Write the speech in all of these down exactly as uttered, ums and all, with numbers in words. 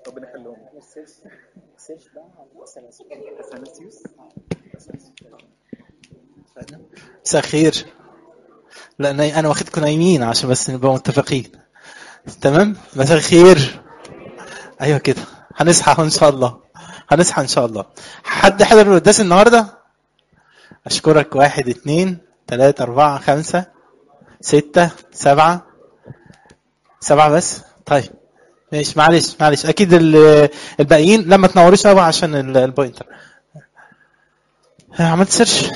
ربنا يخليهم. سيرش بقى عن اثناسيوس. مساء الخير. لا انا واخدكم نايمين عشان بس نبقى متفقين. تمام. مساء الخير. ايوه كده هنصحى ان شاء الله. هنصحى ان شاء الله. حد حضر القداس النهارده؟ اشكرك. واحد اتنين تلاتة اربعة خمسة ستة سبعة سبعة بس. طيب ماشي. معلش معلش اكيد الباقيين لما تنورش قوي عشان البوينتر. عملت سيرش.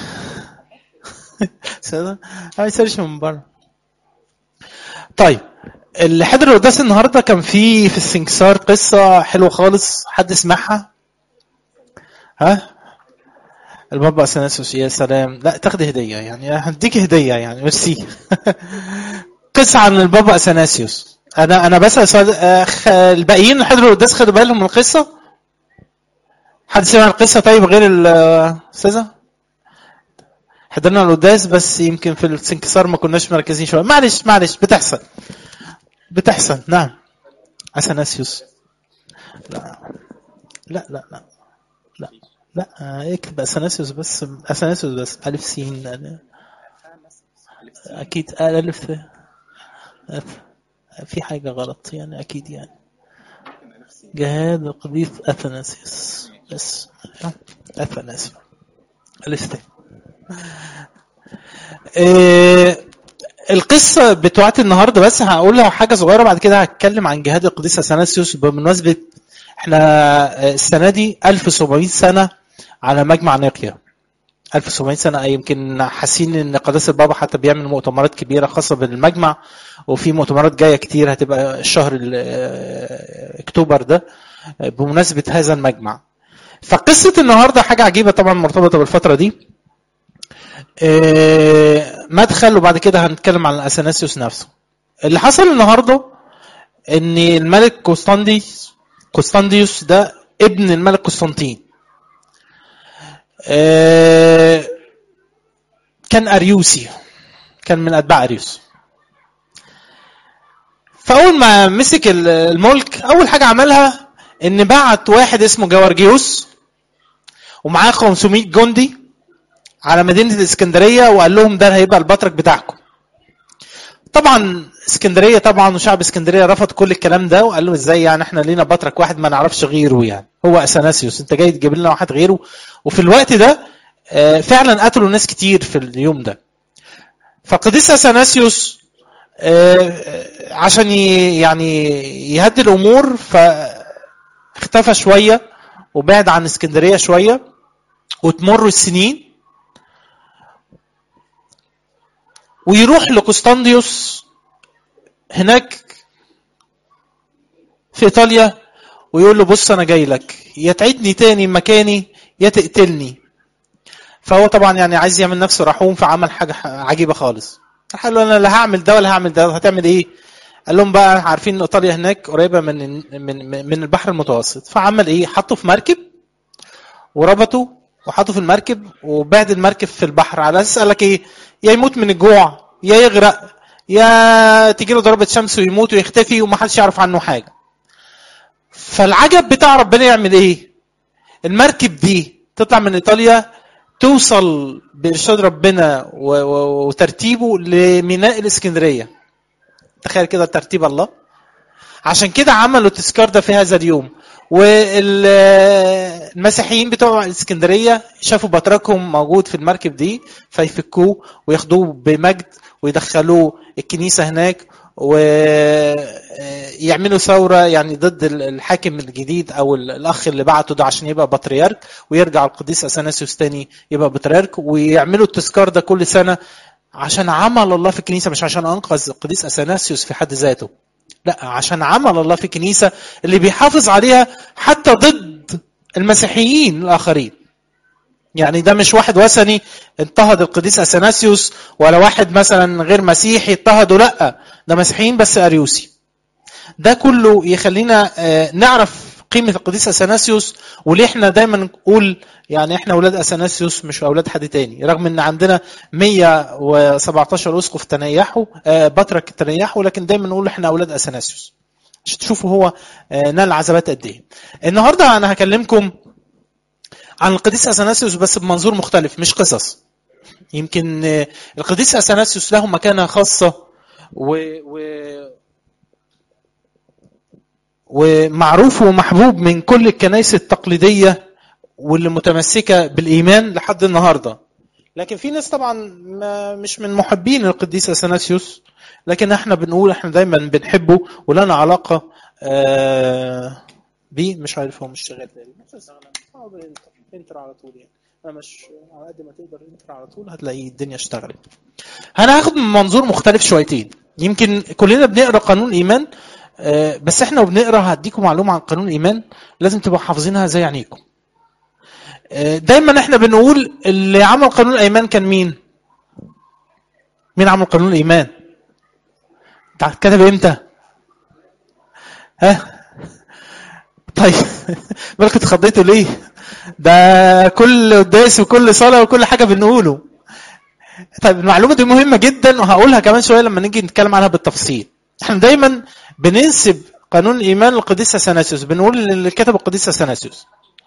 عملت سيرش من بره. طيب اللي حضر القداس النهارده كان في في السنكسار قصه حلوه خالص. حد سمعها؟ ها؟ البابا اثناسيوس. يا سلام. لا تاخد هديه يعني. هديك هديه يعني. ميرسي. قصه عن البابا اثناسيوس. انا انا بسال سؤال. الباقيين اللي حضروا القداس خدوا بالهم من القصه؟ حد سمع القصه طيب غير الاستاذه؟ حضرنا القداس بس يمكن في السنكسار ما كناش مركزين شويه. معلش معلش بتحصل بتحصل. نعم. اثناسيوس. لا لا لا لا لا لا اكتب اثناسيوس بس. اثناسيوس بس. الف سين اكيد. الف في حاجه غلط يعني اكيد يعني. جهاد القديس اثناسيوس بس. اثناسيوس الف ت. إيه القصة بتوعت النهاردة بس هقولها حاجة صغيرة. بعد كده هتكلم عن جهاد القديس اثناسيوس. بمناسبة احنا السنة دي ألف وسبعمائة سنة على مجمع نيقيا. ألف وسبعمائة سنة. يمكن حاسين ان قداسة البابا حتى بيعمل مؤتمرات كبيرة خاصة بالمجمع، وفي مؤتمرات جاية كتير هتبقى الشهر اكتوبر ده بمناسبة هذا المجمع. فقصة النهاردة حاجة عجيبة طبعا مرتبطة بالفترة دي. مدخل وبعد كده هنتكلم عن اثناسيوس نفسه. اللي حصل النهارده ان الملك قسطنديوس قسطنديوس ده ابن الملك قسطنطين. كان اريوسي، كان من اتباع اريوس. فاول ما مسك الملك اول حاجه عملها ان بعت واحد اسمه جوارجيوس ومعاه خمسمائة جندي على مدينة الاسكندرية، وقال لهم ده هيبقى البطرك بتاعكم. طبعا اسكندرية طبعا وشعب اسكندرية رفض كل الكلام ده، وقال له ازاي يعني احنا لينا بطرك واحد ما نعرفش غيره، يعني هو اثناسيوس، انت جاي تجيب لنا واحد غيره. وفي الوقت ده فعلا قتلوا ناس كتير في اليوم ده. فقديس اثناسيوس عشان يعني يهدي الامور فاختفى شوية وبعد عن اسكندرية شوية، وتمر السنين ويروح لقسطنديوس هناك في ايطاليا ويقول له بص انا جاي لك، يا تعيدني تاني مكاني يا تقتلني. فهو طبعا يعني عايز يعمل نفسه رحوم، فعمل حاجه عجيبه خالص. قال له انا لا هعمل ده ولا هعمل ده، هتعمل ايه؟ قال لهم بقى عارفين ان ايطاليا هناك قريبه من من من البحر المتوسط، فعمل ايه؟ حطه في مركب وربطه وحطه في المركب وبعد المركب في البحر، على اساس قال لك ايه؟ يا يموت من الجوع يا يغرق يا تيجي له ضربه شمس ويموت ويختفي ومحدش يعرف عنه حاجه. فالعجب بتاع ربنا يعمل ايه؟ المركب دي تطلع من ايطاليا توصل بإرشاد ربنا وترتيبه لميناء الاسكندريه. تخيل كده ترتيب الله. عشان كده عملوا التذكار ده في هذا اليوم. والمسيحيين بتوع الاسكندريه شافوا بطركهم موجود في المركب دي، فيفكوه وياخدوه بمجد ويدخلوه الكنيسه هناك ويعملوا ثوره يعني ضد الحاكم الجديد او الاخ اللي بعته ده عشان يبقى بطريرك، ويرجع القديس اثناسيوس تاني يبقى بطريرك. ويعملوا التذكار ده كل سنه عشان عمل الله في الكنيسه، مش عشان انقذ القديس اثناسيوس في حد ذاته، لا عشان عمل الله في الكنيسة اللي بيحافظ عليها حتى ضد المسيحيين الآخرين. يعني ده مش واحد وثني انتهد القديس اثناسيوس ولا واحد مثلا غير مسيحي اضطهده، لا ده مسيحيين بس اريوسي. ده كله يخلينا نعرف قيمة القديس اثناسيوس، وليه احنا دايما نقول يعني احنا اولاد اثناسيوس مش اولاد حد تاني، رغم ان عندنا مية وسبعتاشر اسقف تنيحوا بطرك تنيحوا، لكن دايما نقول احنا اولاد اثناسيوس عشان تشوفوا هو نال العذابات قد ايه. النهارده انا هكلمكم عن القديس اثناسيوس بس بمنظور مختلف، مش قصص. يمكن القديس اثناسيوس له مكانه خاصه و... و... ومعروف ومحبوب من كل الكنائس التقليديه واللي متمسكه بالايمان لحد النهارده. لكن في ناس طبعا ما مش من محبين القديس اثناسيوس، لكن احنا بنقول احنا دايما بنحبه ولنا علاقه آه بيه. مش عارف هو مش شغال تاني، انتر على طول يعني. انا مش على قد ما تقدر انتر على طول هتلاقي الدنيا اشتغلت. انا هاخد من منظور مختلف شويتين. يمكن كلنا بنقرا قانون الايمان، آه بس احنا وبنقرا هديكم معلومه عن قانون الايمان لازم تبقوا حافظينها زي عينيكم. آه دايما احنا بنقول اللي عمل قانون الايمان كان مين؟ مين عمل قانون الايمان؟ كتب امتى؟ ها؟ طيب بالك اتخضيتوا ليه؟ ده كل قداس وكل صلاه وكل حاجه بنقوله. طيب المعلومه دي مهمه جدا وهقولها كمان شويه لما نيجي نتكلم عنها بالتفصيل. احنا دايما بننسب قانون الايمان للقديس اثناسيوس، بنقول اللي كتب القديس اثناسيوس.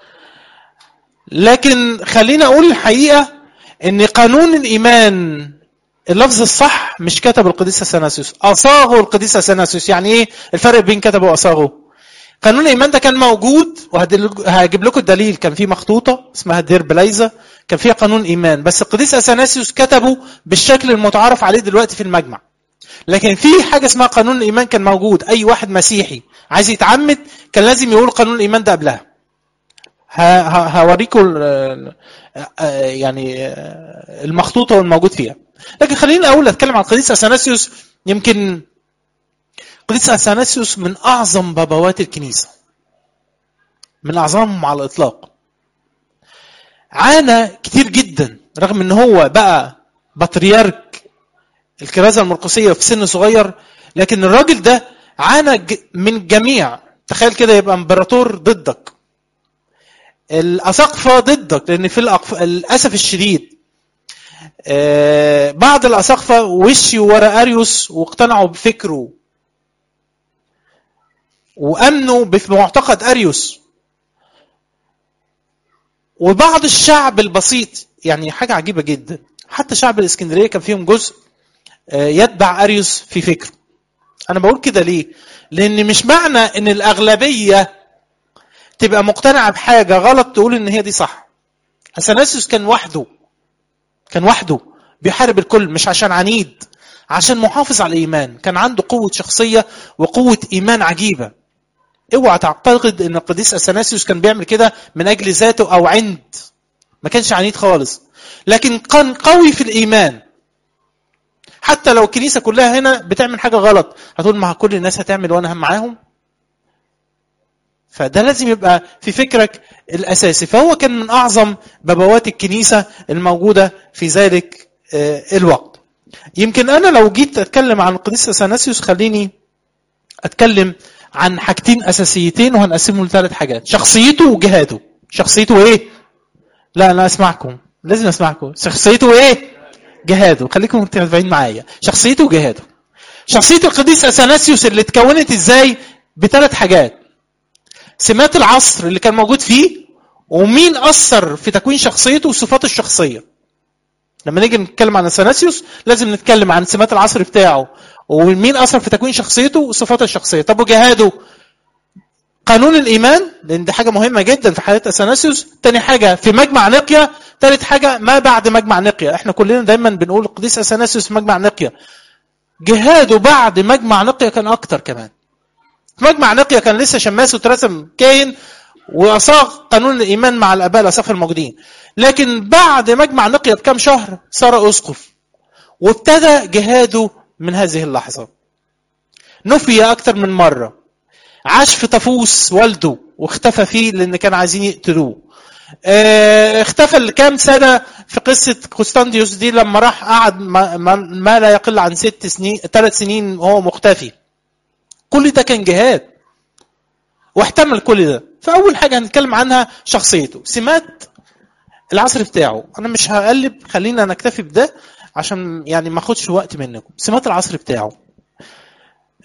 لكن خلينا اقول الحقيقه ان قانون الايمان اللفظ الصح مش كتب القديس اثناسيوس، اصاغه القديس اثناسيوس. يعني ايه الفرق بين كتبه واصاغه؟ قانون الايمان ده كان موجود وهجيب لكم الدليل. كان في مخطوطه اسمها دير بلايزا كان فيها قانون ايمان، بس القديس اثناسيوس كتبه بالشكل المتعارف عليه دلوقتي في المجمع. لكن في حاجه اسمها قانون الايمان كان موجود. اي واحد مسيحي عايز يتعمد كان لازم يقول قانون الايمان ده قبلها. هوريكم يعني المخطوطه والموجود فيها. لكن خليني اقول اتكلم عن القديس اثناسيوس. يمكن القديس اثناسيوس من اعظم بابوات الكنيسه، من اعظمهم على الاطلاق. عانى كتير جدا رغم ان هو بقى بطريرك الكرازه المرقسيه في سن صغير، لكن الراجل ده عانى من جميع. تخيل كده يبقى امبراطور ضدك، الاساقفه ضدك، لان في الأقف... للاسف الشديد آه بعض الاساقفه وشوا ورا اريوس واقتنعوا بفكره وامنوا بمعتقد اريوس. وبعض الشعب البسيط، يعني حاجه عجيبه جدا، حتى شعب الاسكندريه كان فيهم جزء آه يتبع اريوس في فكره. انا بقول كده ليه؟ لان مش معنى ان الاغلبيه تبقى مقتنعه بحاجه غلط تقول ان هي دي صح. اثناسيوس كان وحده، كان وحده بيحارب الكل، مش عشان عنيد، عشان محافظ على الايمان. كان عنده قوه شخصيه وقوه ايمان عجيبه. اوعى تعتقد ان القديس اثناسيوس كان بيعمل كده من اجل ذاته او عند، ما كانش عنيد خالص، لكن كان قوي في الايمان. حتى لو الكنيسه كلها هنا بتعمل حاجه غلط هتقول مع كل الناس هتعمل وانا هم معاهم. فده لازم يبقى في فكرك الاساسي. فهو كان من اعظم بابوات الكنيسه الموجوده في ذلك الوقت. يمكن انا لو جيت اتكلم عن القديس اثناسيوس خليني اتكلم عن حاجتين اساسيتين وهنقسمهم لثلاث حاجات: شخصيته وجهاده. شخصيته ايه؟ لا انا اسمعكم، لازم اسمعكم. شخصيته ايه؟ جهاده. خليكم متابعين معايا. شخصيته وجهاده. شخصيه القديس اثناسيوس اللي اتكونت ازاي؟ بثلاث حاجات: سمات العصر اللي كان موجود فيه، ومين اثر في تكوين شخصيته، وصفاته الشخصيه. لما نيجي نتكلم عن اثناسيوس لازم نتكلم عن سمات العصر بتاعه، ومين اثر في تكوين شخصيته وصفاته الشخصيه. طب وجهاده؟ قانون الايمان، لان دي حاجه مهمه جدا في حياه اثناسيوس. تاني حاجه في مجمع نقيا. ثالث حاجه ما بعد مجمع نقيا. احنا كلنا دايما بنقول القديس اثناسيوس في مجمع نقيا. جهاده بعد مجمع نقيا كان اكتر كمان. في مجمع نقيا كان لسه شماس وترسم كاهن واصاغ قانون الايمان مع الاباء الاساقفه الموجودين. لكن بعد مجمع نقيا بكام شهر صار اسقف، وابتدى جهاده من هذه اللحظه. نفي اكتر من مره، عاش في طفوس والده واختفى فيه لان كانوا عايزين يقتلوه. اه اختفى لكام سنه في قصه قسطنديوس دي لما راح قعد ما, ما, ما لا يقل عن ست سنين ثلاث سنين وهو مختفي. كل ده كان جهاد واحتمل كل ده. فاول حاجه هنتكلم عنها شخصيته، سمات العصر بتاعه. انا مش هقلب، خلينا نكتفي بده عشان يعني ما اخدش وقت منكم. سمات العصر بتاعه.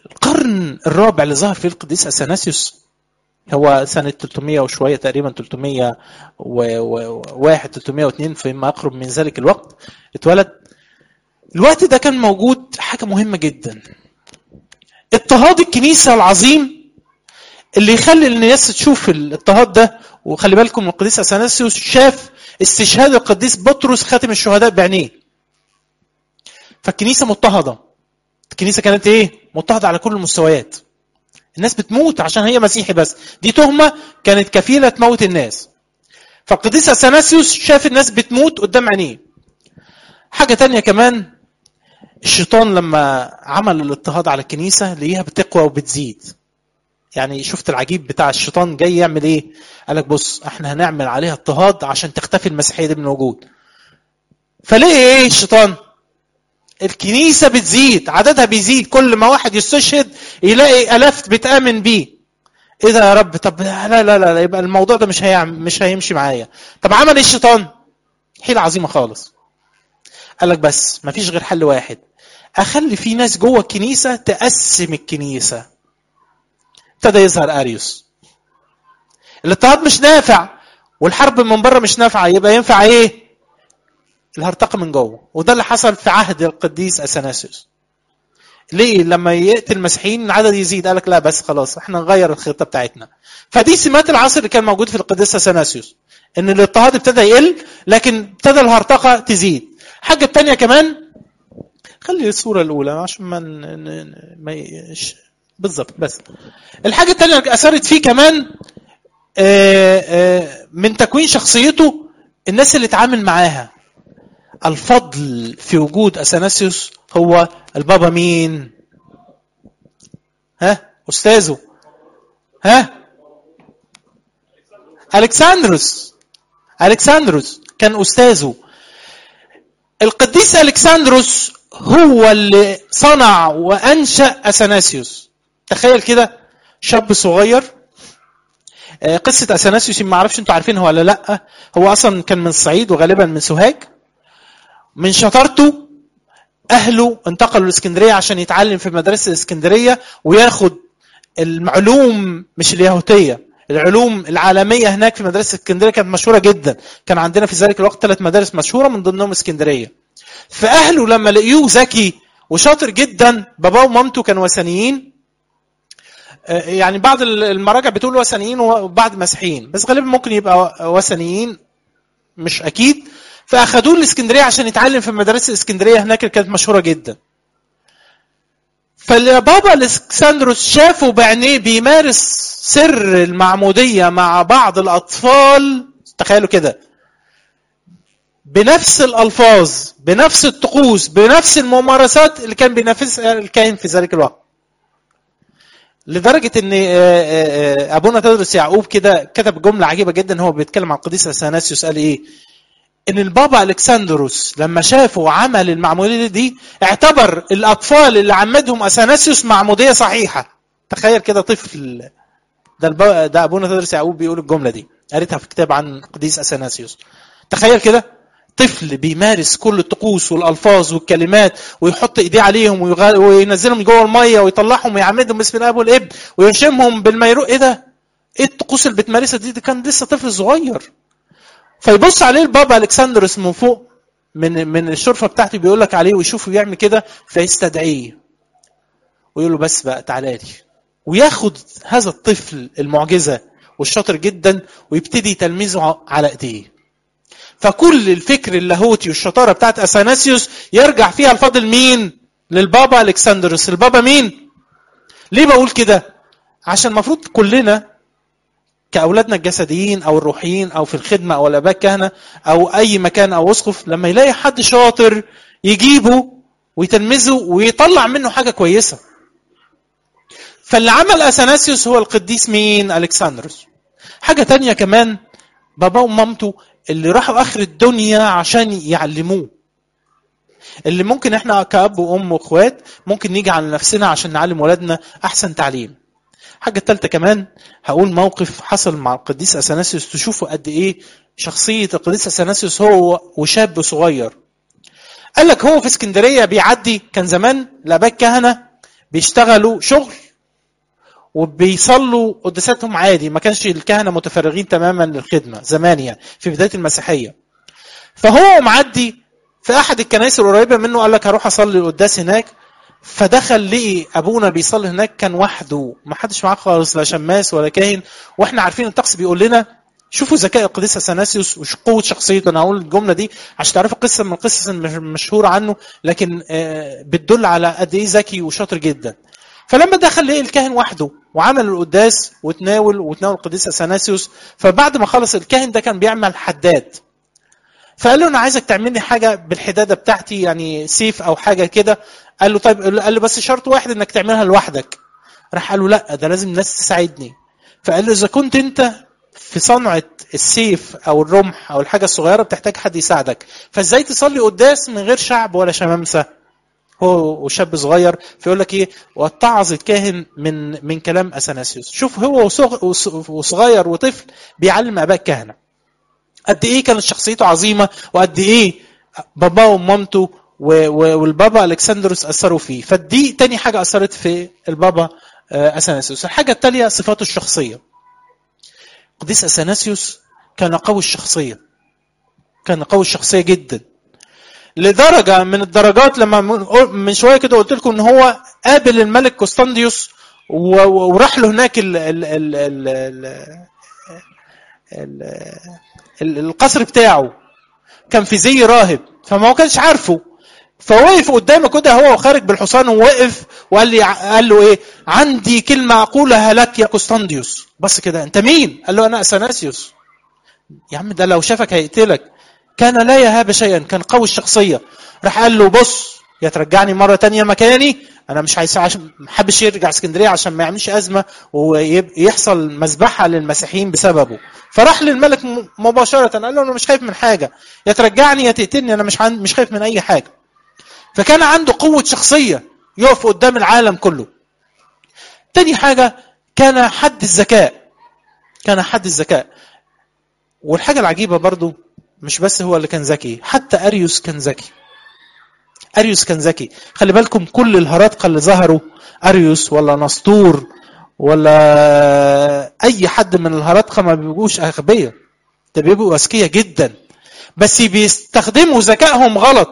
القرن الرابع اللي ظهر فيه القديس اثناسيوس هو سنة ثلاثمية وشوية تقريبا، ثلاثمية وواحد ثلاثمية واثنين فيما أقرب من ذلك الوقت اتولد. الوقت ده كان موجود حاجة مهمة جدا، اضطهاد الكنيسة العظيم اللي يخلي الناس تشوف الاضطهاد ده. وخلي بالكم القديس اثناسيوس شاف استشهاد القديس بطرس خاتم الشهداء بعينيه. فالكنيسة مضطهدة، الكنيسة كانت ايه؟ مضطهدة على كل المستويات. الناس بتموت عشان هي مسيحي بس، دي تهمة كانت كفيلة تموت الناس. فالقديس اثناسيوس شاف الناس بتموت قدام عينيه. حاجة تانية كمان، الشيطان لما عمل الاضطهاد على الكنيسة لقيها بتقوى وبتزيد. يعني شفت العجيب بتاع الشيطان جاي يعمل ايه؟ قالك بص احنا هنعمل عليها اضطهاد عشان تختفي المسيحية دي من الوجود. فليه ايه الشيطان؟ الكنيسة بتزيد، عددها بيزيد، كل ما واحد يستشهد يلاقي ألاف بتآمن بيه. ايه ده يا رب؟ طب لا لا لا يبقى الموضوع ده مش هيعمل مش هيمشي معايا. طب عمل ايه الشيطان؟ حيلة عظيمة خالص. قالك بس مفيش غير حل واحد، اخلي في ناس جوه الكنيسة تقسم الكنيسة. ابتدى يظهر اريوس. الاضطهاد مش نافع والحرب من بره مش نافعة، يبقى ينفع ايه؟ الهرطقة من جوه. وده اللي حصل في عهد القديس اثناسيوس. ليه؟ لما يقتل المسيحيين العدد يزيد، قالك لا بس خلاص احنا نغير الخطة بتاعتنا. فدي سمات العصر اللي كان موجود في القديس اثناسيوس، ان الاضطهاد ابتدى يقل لكن ابتدى الهرطقة تزيد. حاجة تانية كمان، خلي الصورة الاولى عشان ما ما يش... بالظبط. بس الحاجة التانية اللي اثرت فيه كمان آآ آآ من تكوين شخصيته الناس اللي اتعامل معاها. الفضل في وجود اثناسيوس هو البابا مين؟ ها استاذه؟ ها الكسندروس. الكسندروس كان استاذه. القديس الكسندروس هو اللي صنع وانشأ اثناسيوس. تخيل كده شاب صغير. قصة اثناسيوس ما اعرفش انتوا عارفينها ولا لا. هو اصلا كان من الصعيد وغالبا من سوهاج. من شطارته اهله انتقلوا لاسكندريه عشان يتعلم في مدرسه الاسكندريه وياخد المعلوم مش اليهوديه، العلوم العالميه هناك في مدرسه اسكندريه كانت مشهوره جدا. كان عندنا في ذلك الوقت ثلاث مدارس مشهوره من ضمنهم اسكندريه. فاهله لما لقيوه ذكي وشاطر جدا، باباه ومامته كانوا وثنيين. يعني بعض المراجع بتقول وثنيين وبعض مسيحيين، بس غالبا ممكن يبقى وثنيين مش اكيد. فاخدوه الاسكندريه عشان يتعلم في مدرسه الاسكندريه هناك اللي كانت مشهوره جدا. فالبابا الكسندروس شافه بعينيه بيمارس سر المعموديه مع بعض الاطفال. تخيلوا كده، بنفس الالفاظ بنفس الطقوس بنفس الممارسات اللي كان بينافسها الكاهن في ذلك الوقت. لدرجه ان ابونا تدرس يعقوب كده كتب جمله عجيبه جدا. هو بيتكلم عن القديس اثناسيوس قال ايه؟ ان البابا الكسندروس لما شافوا عمل المعموديه دي اعتبر الاطفال اللي عمدهم اثناسيوس معموديه صحيحه. تخيل كده طفل. ده ده ابونا تدرس يعقوب بيقول الجمله دي، قريتها في كتاب عن القديس اثناسيوس. تخيل كده طفل بيمارس كل الطقوس والالفاظ والكلمات ويحط ايديه عليهم وينزلهم جوه الميه ويطلعهم ويعمدهم باسم الاب والابن ويرشمهم بالميرو. ايه ده؟ ايه الطقوس اللي بتمارسها دي؟ ده كان لسه طفل صغير. فيبص عليه البابا الكسندروس من فوق من من الشرفه بتاعته بيقول لك عليه ويشوفه بيعمل كده، فيستدعيه ويقول له بس بقى تعالى لي، وياخد هذا الطفل المعجزه والشاطر جدا ويبتدي تلميذه على ايديه. فكل الفكر اللاهوتي والشطاره بتاعت اثناسيوس يرجع فيها الفضل مين؟ للبابا الكسندروس. البابا مين؟ ليه بقول كده؟ عشان المفروض كلنا كأولادنا الجسديين أو الروحيين أو في الخدمة أو الآباء الكهنة أو أي مكان أو أسقف، لما يلاقي حد شاطر يجيبه ويتلمذه ويطلع منه حاجة كويسة. فاللي عمل اثناسيوس هو القديس مين؟ الكسندروس. حاجة تانية كمان، بابا ومامته اللي راحوا آخر الدنيا عشان يعلموه. اللي ممكن احنا كأب وأم وأخوات ممكن نيجي على نفسنا عشان نعلم ولادنا أحسن تعليم. حاجة الثالثة كمان هقول موقف حصل مع القديس اثناسيوس تشوفوا قد ايه شخصية القديس اثناسيوس هو وشاب صغير. قال لك هو في اسكندرية بيعدي، كان زمان الآباء الكهنة بيشتغلوا شغل وبيصلوا قداساتهم عادي، ما كانش الكهنة متفرغين تماما للخدمة زمان يعني في بداية المسيحية. فهو معدي في أحد الكنائس القريبة منه، قال لك هروح أصلي القداس هناك. فدخل لقي أبونا بيصلي هناك، كان وحده، ما حدش معاه خالص، لا شماس ولا كاهن. وإحنا عارفين الطقس بيقول لنا شوفوا ذكاء القديس اثناسيوس وقوة شخصيته. أنا هقول الجملة دي عشان تعرفوا قصة من القصص المشهورة عنه، لكن بتدل على قد إيه ذكي وشاطر جدا. فلما دخل لقي الكاهن وحده وعمل القداس وتناول وتناول القديس اثناسيوس. فبعد ما خلص الكاهن ده كان بيعمل حداد، فقال له انا عايزك تعمل لي حاجه بالحداده بتاعتي، يعني سيف او حاجه كده. قال له طيب، قال له بس شرط واحد انك تعملها لوحدك. راح قال له لا، ده لازم الناس تساعدني. فقال له اذا كنت انت في صنعه السيف او الرمح او الحاجه الصغيره بتحتاج حد يساعدك، فازاي تصلي قداس من غير شعب ولا شمامسه؟ هو وشاب صغير. فيقول لك ايه؟ واتعظ الكاهن من من كلام اثناسيوس. شوف هو وصغير وطفل بيعلم اباء الكهنه قد ايه كانت شخصيته عظيمه، وقد ايه باباه ومامته والبابا الكسندروس اثروا فيه. فدي تاني حاجه اثرت في البابا اثناسيوس. الحاجه التاليه صفاته الشخصيه. قديس اثناسيوس كان قوي الشخصيه، كان قوي الشخصيه جدا، لدرجه من الدرجات لما من شويه كده قلت لكم ان هو قابل الملك قسطنديوس وراح له هناك ال ال ال ال ال القصر بتاعه، كان في زي راهب فما هو كانش عارفه. فوقف قدامه كده هو وخارج بالحصان، ووقف وقال لي قال له ايه؟ عندي كلمه اقولها لك يا قسطنديوس. بس كده انت مين؟ قال له انا اثناسيوس. يا عم ده لو شافك هيقتلك. كان لا يهاب شيئا، كان قوي الشخصيه. راح قال له بص، يا ترجعني مره تانية مكاني، انا مش عايز، عشان ما حبش يرجع اسكندريه عشان ما يعملش ازمه ويحصل مذبحه للمسيحيين بسببه. فراح للملك مباشره قال له انا مش خايف من حاجه، يا ترجعني يا تقتلني، انا مش مش خايف من اي حاجه. فكان عنده قوه شخصيه يقف قدام العالم كله. تاني حاجه كان حد الذكاء، كان حد الذكاء. والحاجه العجيبه برضو مش بس هو اللي كان ذكي، حتى اريوس كان ذكي. اريوس كان ذكي. خلي بالكم كل الهرطقه اللي ظهروا، اريوس ولا نسطور ولا اي حد من الهرطقه، ما بيبقوش اغبياء، ده بيبقوا اذكياء جدا، بس بيستخدموا ذكائهم غلط.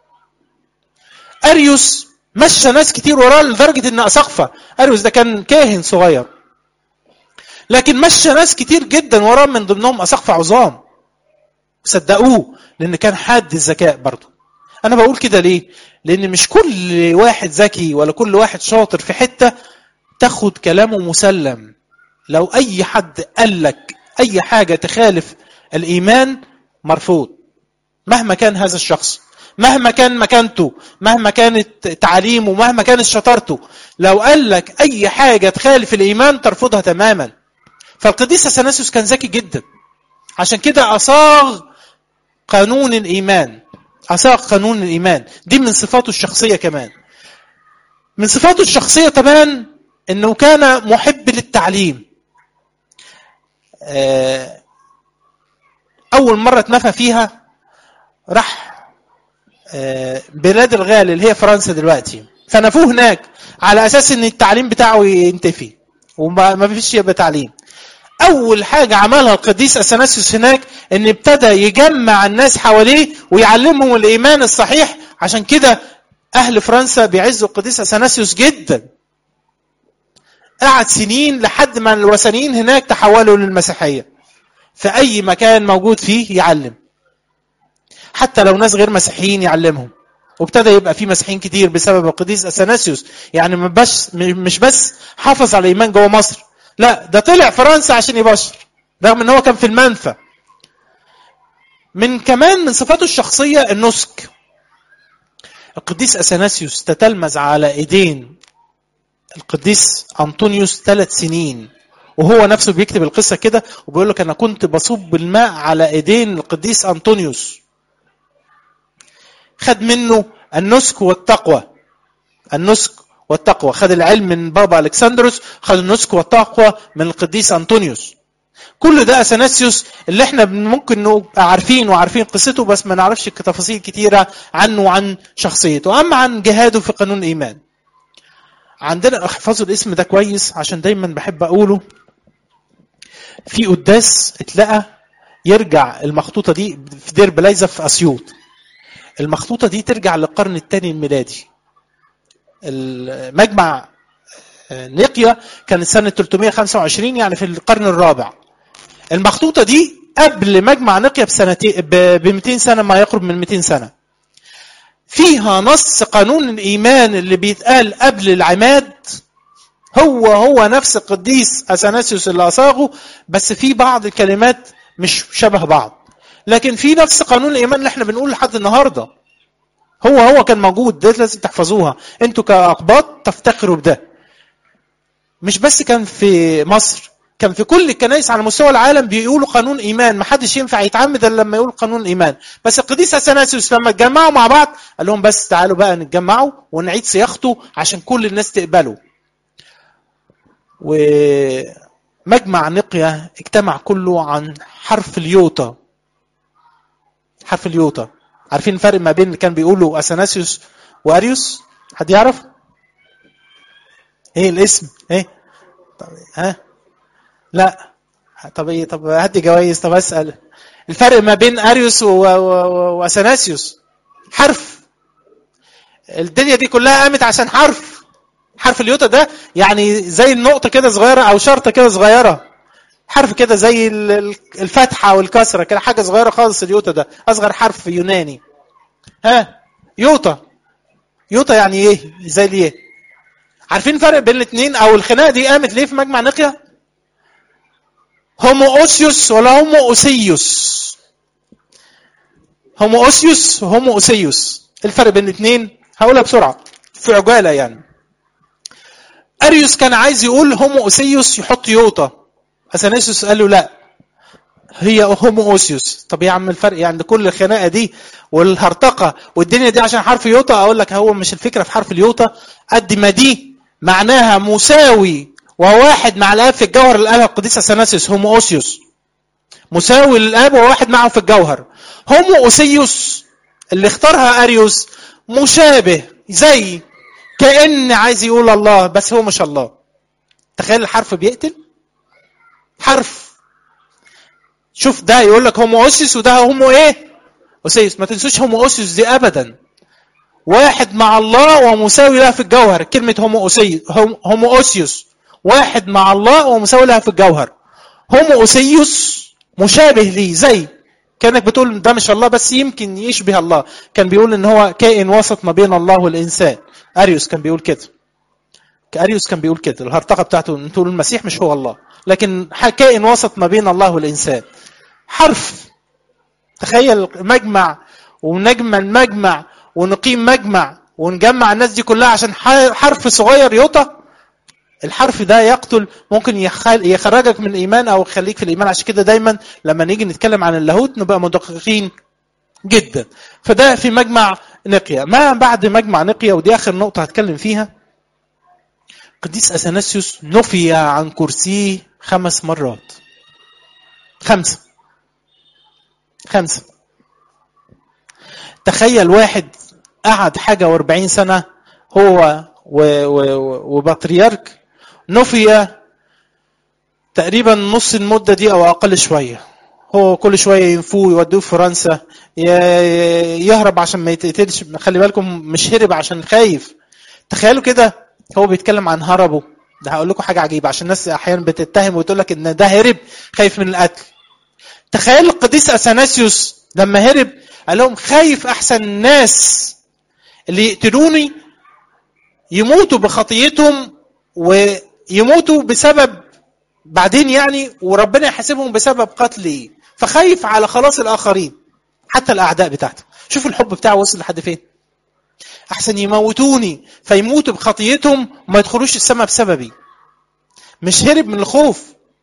اريوس مشى ناس كتير وراه لدرجه ان اسقفه، اريوس ده كان كاهن صغير لكن مشى ناس كتير جدا وراه، من ضمنهم اسقفه عظام صدقوه، لان كان حاد الذكاء برضه. انا بقول كده ليه؟ لان مش كل واحد ذكي ولا كل واحد شاطر في حته تاخد كلامه مسلم. لو اي حد قال لك اي حاجه تخالف الايمان مرفوض، مهما كان هذا الشخص، مهما كان مكانته، مهما كانت تعليمه، مهما كانت شطارته، لو قال لك اي حاجه تخالف الايمان ترفضها تماما. فالقديس اثناسيوس كان ذكي جدا، عشان كده اصاغ قانون الايمان، أصاغ قانون الإيمان. دي من صفاته الشخصية. كمان من صفاته الشخصية كمان أنه كان محب للتعليم. أول مرة اتنفى فيها راح بلاد الغال اللي هي فرنسا دلوقتي، فنفوه هناك على أساس أن التعليم بتاعه ينتفي وما فيش يبقى تعليم. أول حاجة عملها القديس اثناسيوس هناك أن ابتدى يجمع الناس حواليه ويعلمهم الإيمان الصحيح. عشان كده أهل فرنسا بيعزوا القديس اثناسيوس جدا. قعد سنين لحد ما الوثنيين هناك تحولوا للمسيحية، في أي مكان موجود فيه يعلم، حتى لو ناس غير مسيحيين يعلمهم. وابتدى يبقى في مسيحيين كتير بسبب القديس اثناسيوس. يعني مش بس حافظ على الإيمان جوه مصر، لا ده طلع فرنسا عشان يبشر، رغم ان هو كان في المنفى. من كمان من صفاته الشخصية النسك. القديس اثناسيوس تتلمذ على ايدين القديس أنطونيوس ثلاث سنين، وهو نفسه بيكتب القصة كده وبيقول لك انا كنت بصب الماء على ايدين القديس أنطونيوس. خد منه النسك والتقوى، النسك والتقوى. خد العلم من بابا الكسندروس، خد النسك والتقوى من القديس أنطونيوس. كل ده اثناسيوس اللي احنا ممكن نبقى عارفين وعارفين قصته، بس ما نعرفش تفاصيل كتيرة عنه وعن شخصيته. اما عن جهاده في قانون الايمان، عندنا احفظوا الاسم ده كويس عشان دايما بحب اقوله. في قداس اتلقى يرجع المخطوطة دي في دير بلايزة في اسيوط. المخطوطة دي ترجع للقرن الثاني الميلادي. المجمع نيقيا كانت سنة ثلاثمائة وخمسة وعشرين، يعني في القرن الرابع. المخطوطة دي قبل مجمع نيقيا بسنتين ب مئتين سنة، ما يقرب من مئتين سنة. فيها نص قانون الإيمان اللي بيتقال قبل العماد هو هو نفس القديس أثناسيوس اللي أصاغه، بس في بعض الكلمات مش شبه بعض، لكن في نفس قانون الإيمان اللي احنا بنقول لحد النهاردة. هو هو كان موجود. ده لازم تحفظوها انتوا كأقباط، تفتخروا بده. مش بس كان في مصر، كان في كل الكنائس على مستوى العالم بيقولوا قانون إيمان. ما حدش ينفع يتعمد الا لما يقول قانون إيمان. بس القديس أثناسيوس لما اتجمعوا مع بعض قال لهم بس تعالوا بقى نتجمعوا ونعيد صياغته عشان كل الناس تقبله. ومجمع نيقيا اجتمع كله عن حرف اليوتا. حرف اليوتا، عارفين الفرق ما بين اللي كان بيقولوا أثناسيوس وأريوس؟ حد يعرف؟ ايه الاسم؟ ايه؟ طب ها؟ لا. طب ايه؟ طب هدي جوائز. طب اسال الفرق ما بين اريوس واثناسيوس. حرف. الدنيا دي كلها قامت عشان حرف. حرف اليوتا ده يعني زي النقطه كده صغيره او شرطه كده صغيره. حرف كده زي الفتحه والكسره كده، حاجه صغيره خالص. اليوتا ده اصغر حرف يوناني. ها؟ يوتا. يوتا يعني ايه؟ زي الايه؟ عارفين الفرق بين الاثنين؟ او الخناقه دي قامت ليه في مجمع نيقيا؟ هومو اوسيوس ولا هومو اوسيوس؟ هومو اوسيوس وهومو اوسيوس. الفرق بين الاثنين هقولها بسرعه في عجاله يعني. اريوس كان عايز يقول هومو اوسيوس يحط يوتا. اثناسيوس قال له لا، هي هومو اوسيوس. طب يا عم الفرق عند كل الخناقه دي والهرطقه والدنيا دي عشان حرف يوتا؟ اقول لك هو مش الفكره في حرف اليوتا قد ما دي معناها مساوي وواحد مع الاب في الجوهر اللي قالها القديس اثناسيوس. هومو اوسيوس مساوي للاب وواحد معه في الجوهر. هومو اوسيوس اللي اختارها اريوس مشابه، زي كأن عايز يقول الله بس هو مش الله. تخيل الحرف بيقتل حرف. شوف ده يقول لك هومو اوسيوس وده هومو ايه؟ اوسيوس. ما تنسوش هومو اوسيوس دي ابدا. واحد مع الله ومساوي لها في الجوهر. كلمه هومو اوسيوس، هومو اوسيوس واحد مع الله ومساوي لها في الجوهر. هومو اوسيوس مشابه ليه، زي كانك بتقول ده مش الله بس يمكن يشبه الله. كان بيقول ان هو كائن وسط ما بين الله والانسان. اريوس كان بيقول كده. اريوس كان بيقول كده. الهرطقه بتاعته ان تقول المسيح مش هو الله، لكن كائن وسط ما بين الله والانسان. حرف. تخيل مجمع ونجمع مجمع ونقيم مجمع ونجمع الناس دي كلها عشان حرف صغير يوتا. الحرف ده يقتل، ممكن يخرجك من الايمان او يخليك في الايمان. عشان كده دايما لما نيجي نتكلم عن اللاهوت نبقى مدققين جدا. فده في مجمع نيقيا. ما بعد مجمع نيقيا، ودي اخر نقطه هتكلم فيها، قديس اثناسيوس نفي عن كرسيه خمس مرات. خمسه خمسه تخيل واحد قعد حاجه واربعين سنه هو وبطريرك، نفي تقريبا نص المدة دي او اقل شوية. هو كل شوية ينفوه يودوه فرنسا يهرب عشان ما يتقتلش. خلي بالكم مش هرب عشان خايف. تخيلوا كده هو بيتكلم عن هربه. ده هقول لكم حاجة عجيبة عشان الناس احيانا بتتهم وتقول لك ان ده هرب خايف من القتل. تخيل القديس اثناسيوس لما هرب قال لهم خايف احسن الناس اللي يقتلوني يموتوا بخطيتهم ويموتوا بسبب بعدين يعني، وربنا يحاسبهم بسبب قتلي. فخايف على خلاص الآخرين حتى الأعداء بتاعته. شوفوا الحب بتاعه وصل لحد فين. أحسن يموتوني فيموتوا بخطيتهم وما يدخلوش السماء بسببي. مش هرب من الخوف،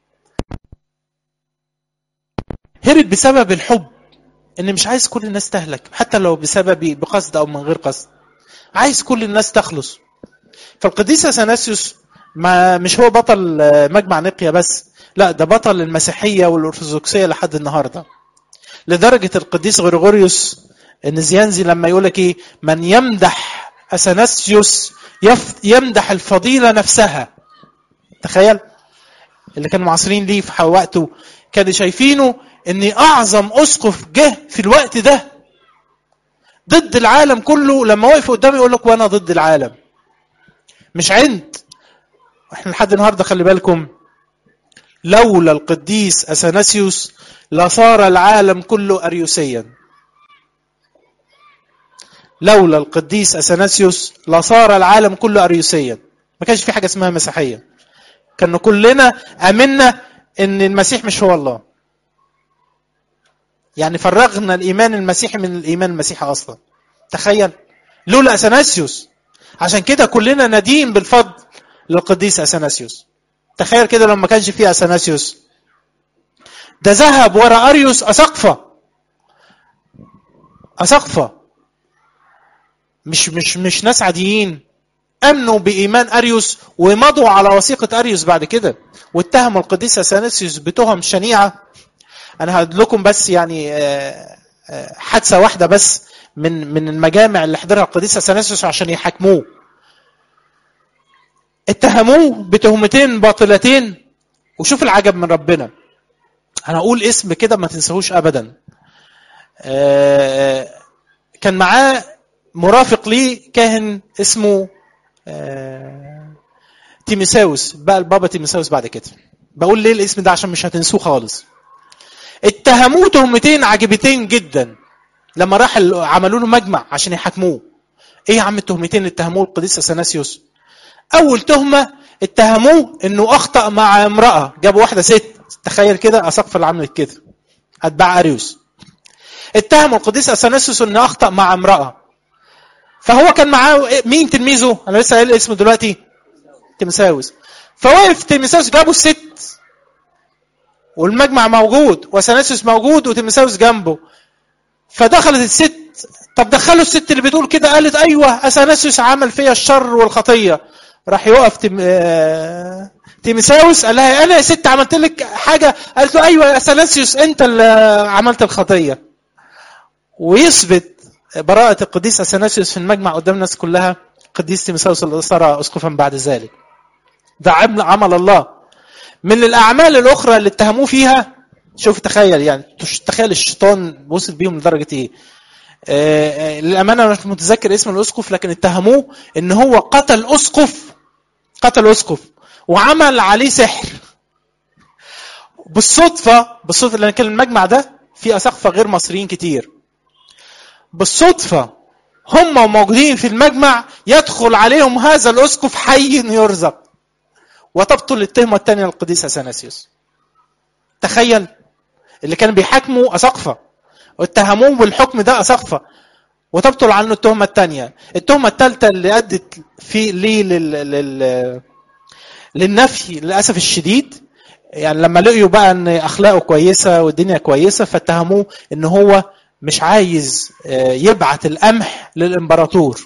هرب بسبب الحب. إن مش عايز كل الناس تهلك حتى لو بسببي بقصد أو من غير قصد. عايز كل الناس تخلص. فالقديس اثناسيوس ما مش هو بطل مجمع نيقيا بس، لا ده بطل المسيحية والأرثوذكسية لحد النهاردة. لدرجة القديس غريغوريوس النزيانزي لما يقولك ايه، من يمدح اثناسيوس يمدح الفضيلة نفسها. تخيل اللي كانوا معاصرين ليه في وقته كانوا شايفينه ان اعظم اسقف جه في الوقت ده ضد العالم كله. لما وقف قدامي يقول لك وانا ضد العالم مش عند. احنا لحد النهارده خلي بالكم لولا القديس اثناسيوس لصار العالم كله اريوسيا. لولا القديس اثناسيوس لصار العالم كله اريوسيا. ما كانش في حاجه اسمها مسيحيه. كنا كلنا امنا ان المسيح مش هو الله. يعني فرغنا الايمان المسيحي من الايمان المسيحي اصلا. تخيل لولا اثناسيوس. عشان كده كلنا ندين بالفضل للقديس اثناسيوس. تخيل كده لو ما كانش فيه اثناسيوس ده ذهب ورا اريوس اسقفه اسقفه مش مش مش ناس عاديين امنوا بايمان اريوس ومضوا على وثيقه اريوس بعد كده واتهموا القديس اثناسيوس بتهم شنيعه. انا هقول لكم بس يعني حادثه واحده بس من من المجامع اللي حضرها القديس اثناسيوس عشان يحاكموه. اتهموه بتهمتين باطلتين. وشوف العجب من ربنا. انا اقول اسم كده ما تنساهوش ابدا. كان معاه مرافق ليه كاهن اسمه تيموثاوس. بقى البابا تيموثاوس بعد كده. بقول ليه الاسم ده عشان مش هتنسوه خالص. اتهموه تهمتين عجيبتين جدا لما راح عملوا له مجمع عشان يحاكموه. ايه يا عم التهمتين اللي اتهموه القديس اثناسيوس؟ اول تهمه اتهموه انه اخطا مع امراه. جابوا واحده ست. تخيل كده اسقف اللي عملت كده اتباع اريوس. اتهموا القديس اثناسيوس انه اخطا مع امراه. فهو كان معاه مين تلميذه؟ انا لسه قايل اسمه دلوقتي تيموثاوس. فوقف تيموثاوس جابوا الست والمجمع موجود واثناسيوس موجود وتيموثاوس جنبه. فدخلت الست. طب دخلوا الست اللي بتقول كده. قالت ايوه اثناسيوس عمل فيا الشر والخطيه. راح يقف تيم... آه... تيموثاوس قال لها انا يا ست عملت لك حاجه؟ قالت له ايوه يا اثناسيوس انت اللي عملت الخطيه. ويثبت براءه القديس اثناسيوس في المجمع قدام الناس كلها. القديس تيموثاوس اللي صار اسقفا بعد ذلك. ده عمل الله. من الاعمال الاخرى اللي اتهموه فيها شوف تخيل يعني تخيل الشيطان وصل بيهم لدرجه ايه. آه للامانه انا مش متذكر اسم الاسقف لكن اتهموه ان هو قتل اسقف قتل اسقف وعمل عليه سحر. بالصدفه بالصدفه لان كان المجمع ده فيه اساقفه غير مصريين كتير. بالصدفه هم موجودين في المجمع يدخل عليهم هذا الاسقف حي يرزق وتبطل التهمه الثانيه للقديس اثناسيوس. تخيل اللي كانوا بيحاكموا اساقفه واتهموه بالحكم ده اساقفه وتبطل عنه التهمه الثانيه. التهمه الثالثه اللي ادت في ليه لل... لل... للنفي للاسف الشديد. يعني لما لقيوا بقى ان اخلاقه كويسه والدنيا كويسه فاتهموه ان هو مش عايز يبعت القمح للامبراطور.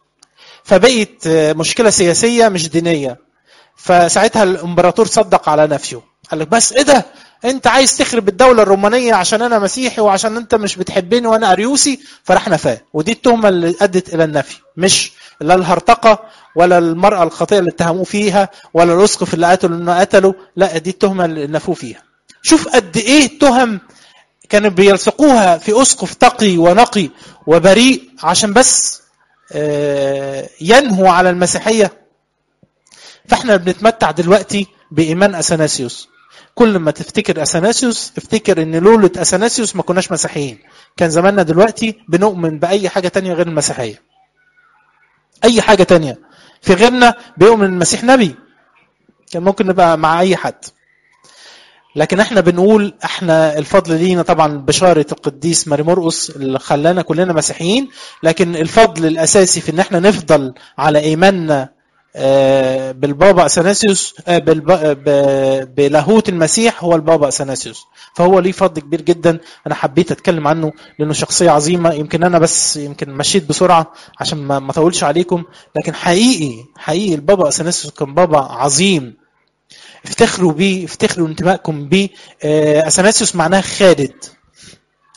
فبقيت مشكله سياسيه مش دينيه. فساعتها الامبراطور صدق على نفيه. قال لك بس ايه ده انت عايز تخرب الدوله الرومانيه عشان انا مسيحي وعشان انت مش بتحبني وانا اريوسي فراح نفاه. ودي التهمه اللي ادت الى النفي مش لا الهرطقه ولا المراه الخطيه اللي اتهموه فيها ولا الاسقف اللي قتلوا انه قتله. لا دي التهمه اللي نفوه فيها. شوف قد ايه تهم كانوا بيلصقوها في اسقف تقي ونقي وبريء عشان بس ينهوا على المسيحيه. فاحنا بنتمتع دلوقتي بايمان اثناسيوس. كل ما تفتكر اثناسيوس افتكر ان لولا اثناسيوس ما كناش مسيحيين. كان زماننا دلوقتي بنؤمن باي حاجه تانية غير المسيحيه. اي حاجه تانية في غيرنا بيؤمن المسيح نبي كان ممكن نبقى مع اي حد. لكن احنا بنقول احنا الفضل لينا طبعا بشاره القديس ماري مرقس اللي خلانا كلنا مسيحيين. لكن الفضل الاساسي في ان احنا نفضل على ايماننا بالبابا اثناسيوس بلاهوت المسيح هو البابا اثناسيوس. فهو ليه فضل كبير جدا. انا حبيت اتكلم عنه لانه شخصيه عظيمه. يمكن انا بس يمكن مشيت بسرعه عشان ما اطولش عليكم. لكن حقيقي حقيقي البابا اثناسيوس كان بابا عظيم. افتخروا بيه افتخروا انتمائكم بيه. اثناسيوس معناها خالد.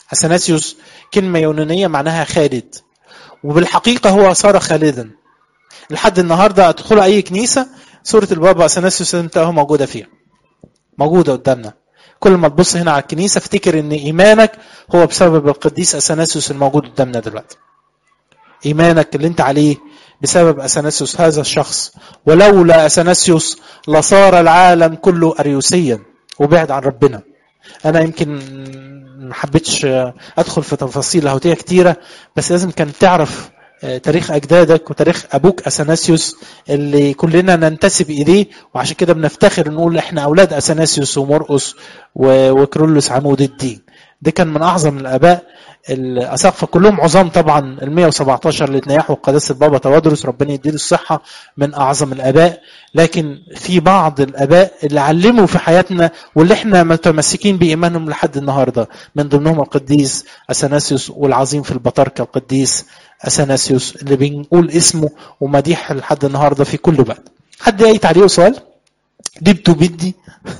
اثناسيوس كلمه يونانيه معناها خالد وبالحقيقه هو صار خالدا. لحد النهارده ادخلوا اي كنيسه صوره البابا اثناسيوس تلاقوها موجوده فيها، موجوده قدامنا. كل ما تبص هنا على الكنيسه افتكر ان ايمانك هو بسبب القديس اثناسيوس الموجود قدامنا دلوقتي. ايمانك اللي انت عليه بسبب اثناسيوس هذا الشخص، ولولا اثناسيوس لصار العالم كله اريوسيا وبعد عن ربنا. انا يمكن ما حبيتش ادخل في تفاصيل لاهوتيه كتيره، بس لازم كان تعرف تاريخ اجدادك وتاريخ ابوك اثناسيوس اللي كلنا ننتسب اليه، وعشان كده بنفتخر نقول احنا اولاد اثناسيوس ومرقس وكرولوس عمود الدين. ده كان من اعظم الاباء الاساقفه كلهم عظام طبعا، ال مئة وسبعة عشر اللي اتنيحوا قداسه البابا توادرس ربنا يديله الصحه من اعظم الاباء. لكن في بعض الاباء اللي علموا في حياتنا واللي احنا متمسكين بايمانهم لحد النهارده، من ضمنهم القديس اثناسيوس، والعظيم في البطاركه القديس اثناسيوس اللي بنقول اسمه ومديح لحد النهارده في كل بلد. حد اي تعليق سؤال؟ جبتوا بدي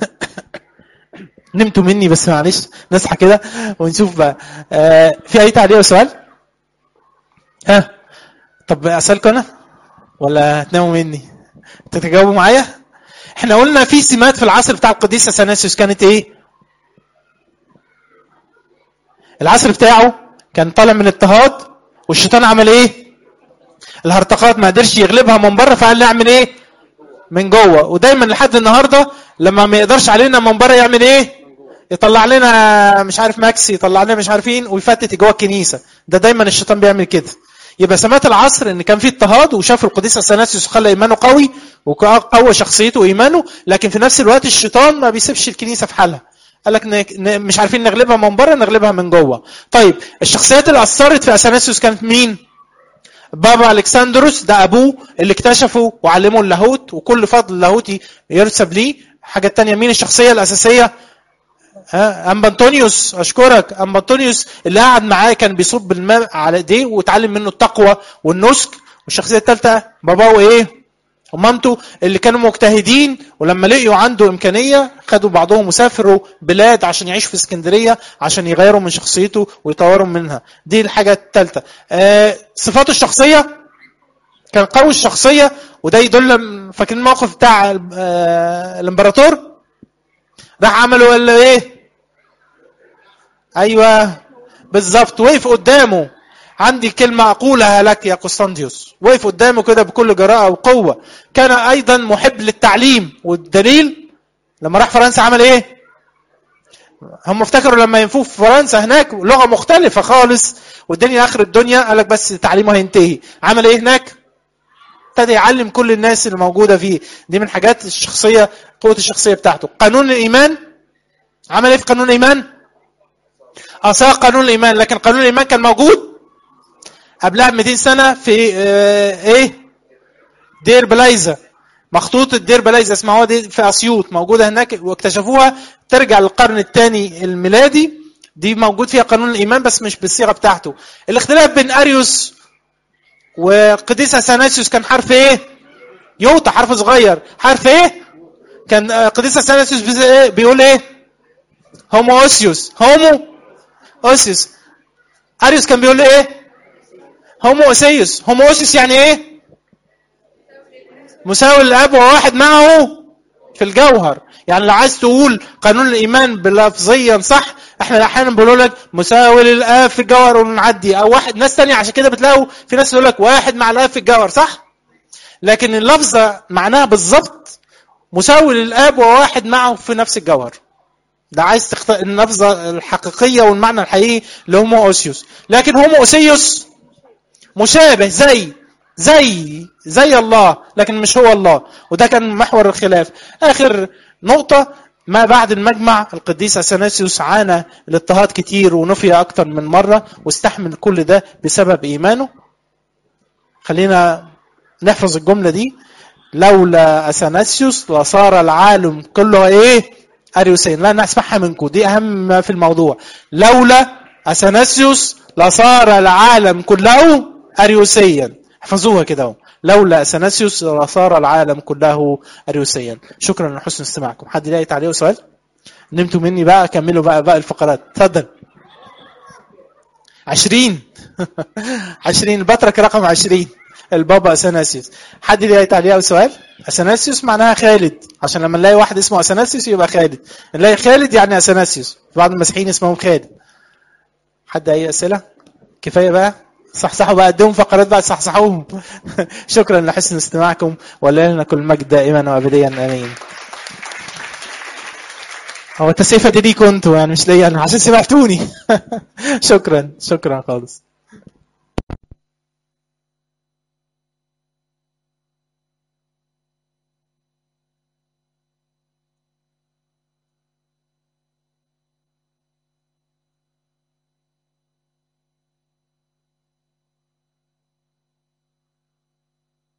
نمتوا مني بس معلش نصحى كده ونشوف بقى. آه في اي تعليق سؤال؟ ها طب اسالكم انا ولا هتناموا مني؟ تتجاوبوا معايا؟ احنا قلنا في سمات في العصر بتاع القديس اثناسيوس كانت ايه؟ العصر بتاعه كان طالع من اضطهاد، والشيطان عمل ايه؟ الهرطقات ما قدرش يغلبها من بره، فقال نعمل ايه؟ من جوه. ودايما لحد النهارده لما ما يقدرش علينا من بره يعمل ايه؟ يطلع لنا مش عارف ماكس، يطلع لنا مش عارفين، ويفتت جوه الكنيسه. ده دايما الشيطان بيعمل كده. يبقى سمات العصر ان كان في اضطهاد، وشاف القديس اثناسيوس وخلى ايمانه قوي وقوى شخصيته وايمانه، لكن في نفس الوقت الشيطان ما بيسيبش الكنيسه في حالها. قال لك مش عارفين نغلبها من بره، نغلبها من جوه. طيب الشخصيات اللي اثرت في اثناسيوس كانت مين؟ بابا الكسندروس، ده ابوه اللي اكتشفه وعلمه اللاهوت، وكل فضل اللاهوتي يرسب ليه. حاجه تانية، مين الشخصيه الاساسيه؟ ها ام انطونيوس، اشكرك. ام انطونيوس اللي قعد معاه كان بيصب الماء على ايديه وتعلم منه التقوى والنسك. والشخصيه الثالثه باباه ايه؟ ومامته اللي كانوا مجتهدين، ولما لقيوا عنده امكانيه خدوا بعضهم وسافروا بلاد عشان يعيشوا في اسكندريه عشان يغيروا من شخصيته ويطوروا منها. دي الحاجه الثالثه. آه صفاته الشخصيه كان قوي الشخصيه، وده يدل. فاكرين الموقف بتاع آه الامبراطور راح عملوا ايه؟ ايوه بالظبط، وقف قدامه. عندي كلمة أقولها لك يا قسطنديوس. وقف قدامه كده بكل جراءة وقوة. كان أيضا محب للتعليم، والدليل لما راح فرنسا عمل إيه؟ هم افتكروا لما ينفوه في فرنسا هناك لغة مختلفة خالص والدنيا آخر الدنيا، قالك بس تعليمه هينتهي. عمل إيه هناك؟ ابتدى يعلم كل الناس اللي موجودة فيه. دي من حاجات الشخصية، قوة الشخصية بتاعته. قانون الإيمان، عمل إيه في قانون الإيمان؟ أصاغ قانون الإيمان. لكن قانون الإيمان كان موجود قبلها مئتين سنة في اه ايه؟ دير بلايزة. مخطوطة دير بلايزة اسمها دي في أسيوط، موجودة هناك واكتشفوها، ترجع للقرن الثاني الميلادي. دي موجود فيها قانون الإيمان بس مش بالصيغة بتاعته. الاختلاف بين أريوس وقديس اثناسيوس كان حرف ايه؟ يوتا، حرف صغير. حرف ايه؟ كان قديس اثناسيوس بيقول ايه؟ هومو اوسيوس. هومو اوسيوس. أريوس كان بيقول ايه؟ هومو اوسيوس. هومو اوسيوس يعني ايه؟ مساوي للاب وواحد معه في الجوهر. يعني لو عايز تقول قانون الايمان بلفظيا صح، احنا احيانا بنقول لك مساوي للاب في الجوهر ونعدي، او واحد. ناس تانية عشان كده بتلاقوا في ناس يقول لك واحد مع الاب في الجوهر، صح؟ لكن اللفظه معناها بالظبط مساوي للاب وواحد معه في نفس الجوهر. ده عايز تختار اللفظه الحقيقيه والمعنى الحقيقي لهومو اوسيوس. لكن هومو اوسيوس مشابه زي زي زي الله، لكن مش هو الله. وده كان محور الخلاف. اخر نقطة، ما بعد المجمع القديس اثناسيوس عانى الاضطهاد كتير ونفي اكتر من مرة، واستحمل كل ده بسبب ايمانه. خلينا نحفظ الجملة دي: لولا اثناسيوس لصار العالم كله ايه؟ اريوسين. لا نسمعها منكم، دي اهم ما في الموضوع. لولا اثناسيوس لصار العالم كله اريوسيا. احفظوها كده. لولا اثناسيوس لصار العالم كله اريوسيا. شكرا لحسن استماعكم. حد لاقي تعليق سؤال؟ نمتوا مني بقى، كملوا بقى بقى الفقرات. اتفضل. عشرين عشرين البطرك رقم عشرين. البابا اثناسيوس. حد ليه اي تعليق او سؤال؟ اثناسيوس معناها خالد، عشان لما نلاقي واحد اسمه اثناسيوس يبقى خالد، نلاقي خالد يعني اثناسيوس. بعض المسيحيين اسمهم خالد. حد اي اسئله؟ كفايه بقى، صحصحوا بقى، ادوهم فقرات بقى صحصحوهم. شكرا لحسن استماعكم، ولنا كل مجد دائما وابديا امين. هو التسقيفه دي ليكوا انتوا يعني، مش ليا انا، عشان سمعتوني. شكرا شكرا خالص.